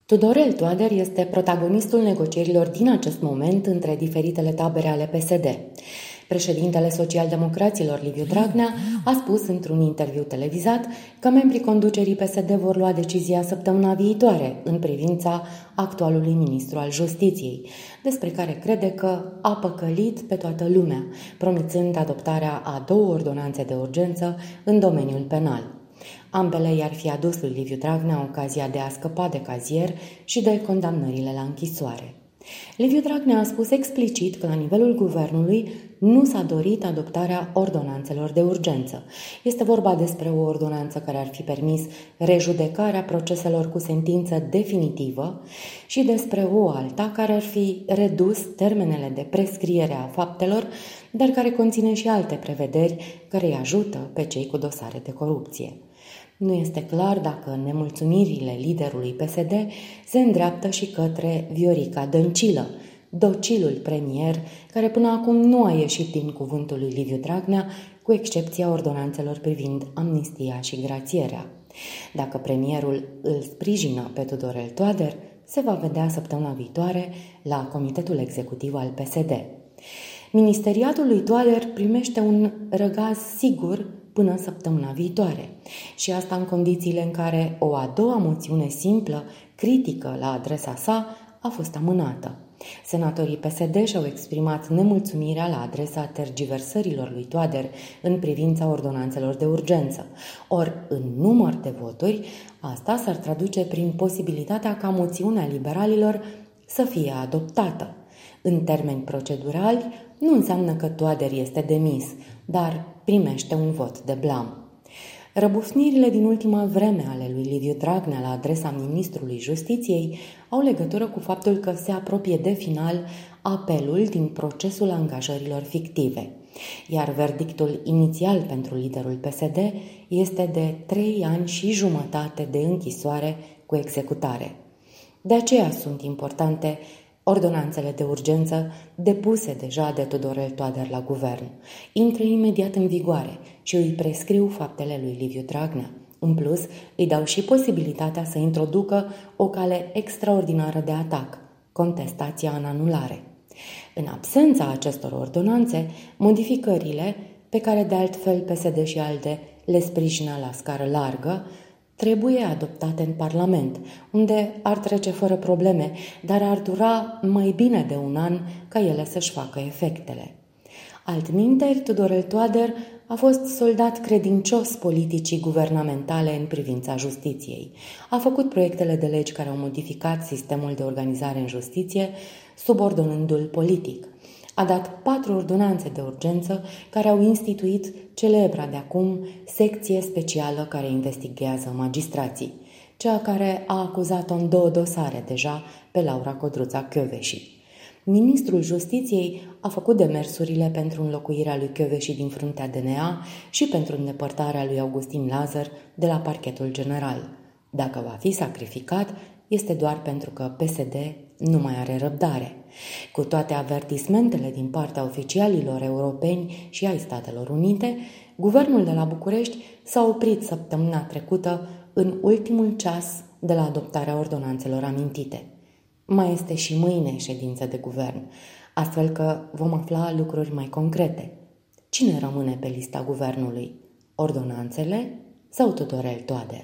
Tudorel Toader este protagonistul negocierilor din acest moment între diferitele tabere ale PSD. Președintele Social-Democraților, Liviu Dragnea, a spus într-un interviu televizat că membrii conducerii PSD vor lua decizia săptămâna viitoare în privința actualului ministru al Justiției, despre care crede că a păcălit pe toată lumea, promițând adoptarea a 2 ordonanțe de urgență în domeniul penal. Ambele i-ar fi adus lui Liviu Dragnea ocazia de a scăpa de cazier și de condamnările la închisoare. Liviu Dragnea a spus explicit că la nivelul guvernului nu s-a dorit adoptarea ordonanțelor de urgență. Este vorba despre o ordonanță care ar fi permis rejudecarea proceselor cu sentință definitivă și despre o alta care ar fi redus termenele de prescriere a faptelor, dar care conține și alte prevederi care îi ajută pe cei cu dosare de corupție. Nu este clar dacă nemulțumirile liderului PSD se îndreaptă și către Viorica Dăncilă, docilul premier, care până acum nu a ieșit din cuvântul lui Liviu Dragnea, cu excepția ordonanțelor privind amnistia și grațierea. Dacă premierul îl sprijină pe Tudorel Toader, se va vedea săptămâna viitoare la Comitetul Executiv al PSD. Ministeriatul lui Toader primește un răgaz sigur până săptămâna viitoare. Și asta în condițiile în care o a doua moțiune simplă, critică la adresa sa, a fost amânată. Senatorii PSD și-au exprimat nemulțumirea la adresa tergiversărilor lui Toader în privința ordonanțelor de urgență. Ori, în număr de voturi, asta s-ar traduce prin posibilitatea ca moțiunea liberalilor să fie adoptată. În termeni procedurali, nu înseamnă că Toader este demis, dar primește un vot de blam. Răbufnirile din ultima vreme ale lui Liviu Dragnea la adresa ministrului Justiției au legătură cu faptul că se apropie de final apelul din procesul angajărilor fictive, iar verdictul inițial pentru liderul PSD este de 3 ani și jumătate de închisoare cu executare. De aceea sunt importante ordonanțele de urgență depuse deja de Tudorel Toader la guvern. Intră imediat în vigoare și îi prescriu faptele lui Liviu Dragnea. În plus, îi dau și posibilitatea să introducă o cale extraordinară de atac, contestația în anulare. În absența acestor ordonanțe, modificările, pe care de altfel PSD și ALDE le sprijină la scară largă, trebuie adoptate în Parlament, unde ar trece fără probleme, dar ar dura mai bine de 1 an ca ele să-și facă efectele. Altminteri, Tudorel Toader a fost soldat credincios politicii guvernamentale în privința justiției. A făcut proiectele de legi care au modificat sistemul de organizare în justiție, subordonându-l politic. A dat 4 ordonanțe de urgență care au instituit celebra de acum secție specială care investigează magistrații, cea care a acuzat-o în 2 dosare deja pe Laura Codruța Kövesi. Ministrul Justiției a făcut demersurile pentru înlocuirea lui Kövesi din fruntea DNA și pentru îndepărtarea lui Augustin Lazăr de la parchetul general. Dacă va fi sacrificat, este doar pentru că PSD nu mai are răbdare. Cu toate avertismentele din partea oficialilor europeni și ai Statelor Unite, guvernul de la București s-a oprit săptămâna trecută în ultimul ceas de la adoptarea ordonanțelor amintite. Mai este și mâine ședință de guvern, astfel că vom afla lucruri mai concrete. Cine rămâne pe lista guvernului? Ordonanțele sau Tudorel Toader?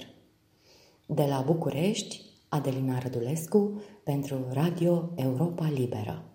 De la București, Adelina Rădulescu pentru Radio Europa Liberă.